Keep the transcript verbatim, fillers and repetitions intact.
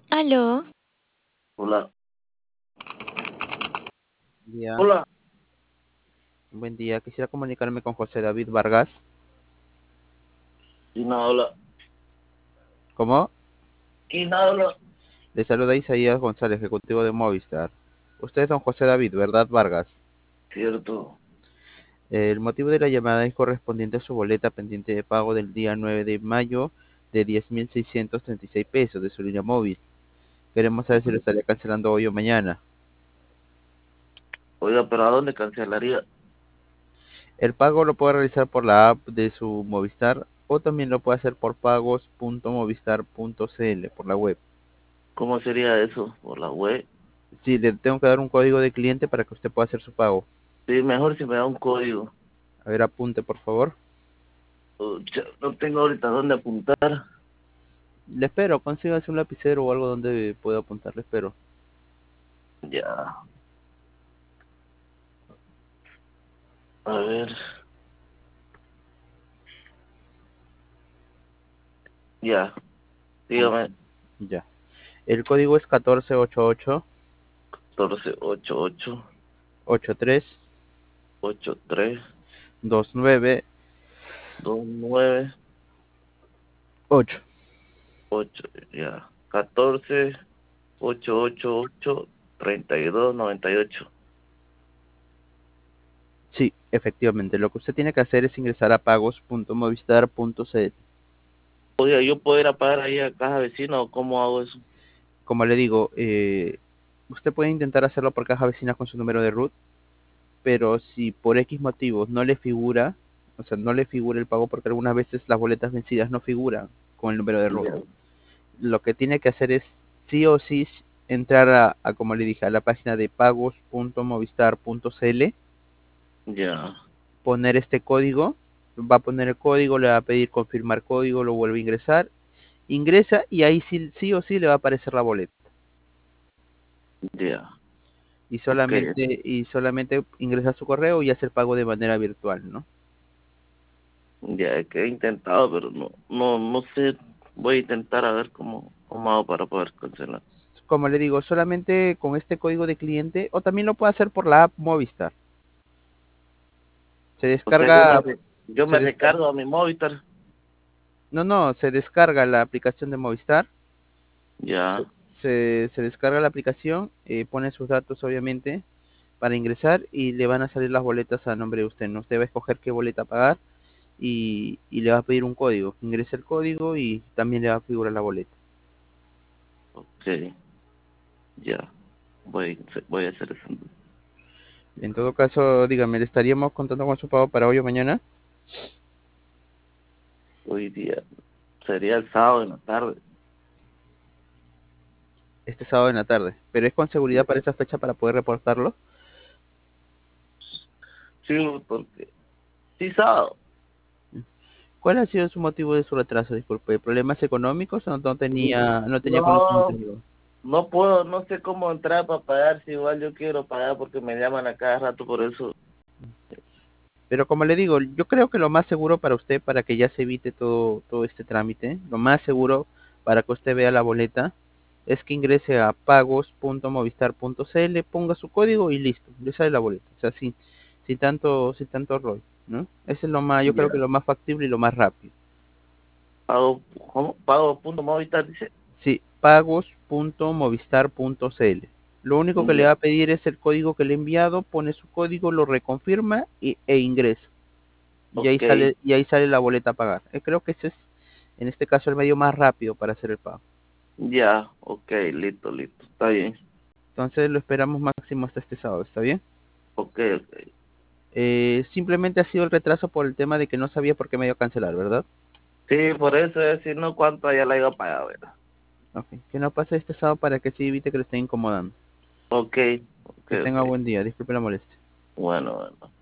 Aló, Hola, Día, hola. buen día. Quisiera comunicarme con José David Vargas. ¿Quién habla? ¿Cómo? ¿Quién habla? Le saluda Isaías González, ejecutivo de Movistar. Usted es don José David, ¿verdad, Vargas? Cierto. Eh, el motivo de la llamada es correspondiente a su boleta pendiente de pago del día nueve de mayo de diez mil seiscientos treinta y seis pesos de su línea móvil. Queremos saber si lo estaría cancelando hoy o mañana. Oiga, pero ¿a dónde cancelaría? El pago lo puede realizar por la app de su Movistar o también lo puede hacer por pagos punto movistar punto cl, por la web. ¿Cómo sería eso? ¿Por la web? Sí, le tengo que dar un código de cliente para que usted pueda hacer su pago. Sí, mejor si me da un código. A ver, apunte, por favor. Pucha, no tengo ahorita dónde apuntar. Le espero, consígase un lapicero o algo donde pueda apuntar, le espero. Ya, a ver. Ya, Pon- dígame. Ya. El código es catorce ochenta y ocho catorce ochenta y ocho ochenta y tres ochenta y tres veintinueve veintinueve ocho. ocho. Ya. catorce ochenta y ocho treinta y dos noventa y ocho. Sí, efectivamente. Lo que usted tiene que hacer es ingresar a pagos punto movistar punto cl. Oiga, ¿yo puedo ir a pagar ahí a Caja Vecina o cómo hago eso? Como le digo, eh, usted puede intentar hacerlo por caja vecina con su número de root, pero si por X motivos no le figura, o sea, no le figura el pago porque algunas veces las boletas vencidas no figuran con el número de root. Ya. Lo que tiene que hacer es sí o sí entrar a, a, como le dije, a la página de pagos punto movistar punto cl, Ya. poner este código, va a poner el código, le va a pedir confirmar código, lo vuelve a ingresar, ingresa y ahí sí, sí o sí le va a aparecer la boleta. Ya. Y Ok. solamente, y solamente ingresa su correo y hace el pago de manera virtual, ¿no? Ya es que he intentado, pero no, no, no sé. Voy a intentar a ver cómo, cómo hago para poder cancelar. Como le digo, solamente con este código de cliente, o también lo puede hacer por la app Movistar. Se O sea, yo me, descarga, re- yo se me descarga, recargo a mi Movistar. no, no, se descarga la aplicación de Movistar. se, Ya. se, se descarga la aplicación, eh, pone sus datos obviamente para ingresar y le van a salir las boletas a nombre de usted, ¿no? Usted va a escoger qué boleta pagar y, y le va a pedir un código. Ingresa el código y también le va a figurar la boleta. Ok. Ya. Voy, voy a hacer eso. En todo caso, dígame, ¿le estaríamos contando con su pago para hoy o mañana? Hoy día. Sería el sábado en la tarde. Este sábado en la tarde. ¿Pero es con seguridad para esa fecha para poder reportarlo? Sí, porque... Sí, sábado. ¿Cuál ha sido su motivo de su retraso? Disculpe, ¿problemas económicos o no tenía, no tenía conocimiento? No, no puedo, no sé cómo entrar para pagar. Si igual yo quiero pagar porque me llaman a cada rato por eso. Pero como le digo, yo creo que lo más seguro para usted, para que ya se evite todo, todo este trámite, lo más seguro para que usted vea la boleta, es que ingrese a pagos punto movistar punto cl, ponga su código y listo, le sale la boleta. O sea, sin, sin tanto, sin tanto rollo, ¿no? Ese es lo más, yo creo que Ya. lo más factible y lo más rápido. Pago, ¿cómo? Pago punto Movistar, dice. Sí, pagos punto movistar punto cl. Lo único que le va Ya. a pedir es el código que le he enviado, pone su código, lo reconfirma y, e ingresa. y ahí Ok. sale, y ahí sale la boleta a pagar. Eh, creo que ese es, en este caso, el medio más rápido para hacer el pago. Ya. Ok, listo, listo. Está bien. Entonces lo esperamos máximo hasta este sábado, ¿está bien? Ok, ok. Eh, simplemente ha sido el retraso por el tema de que no sabía por qué me iba a cancelar, ¿verdad? Sí, por eso es decir, no cuánto ya la iba a pagar, ¿verdad? Ok, que no pase este sábado para que sí evite que lo esté incomodando. Ok, ok, Que tenga ok. buen día, disculpe la molestia. Bueno, bueno.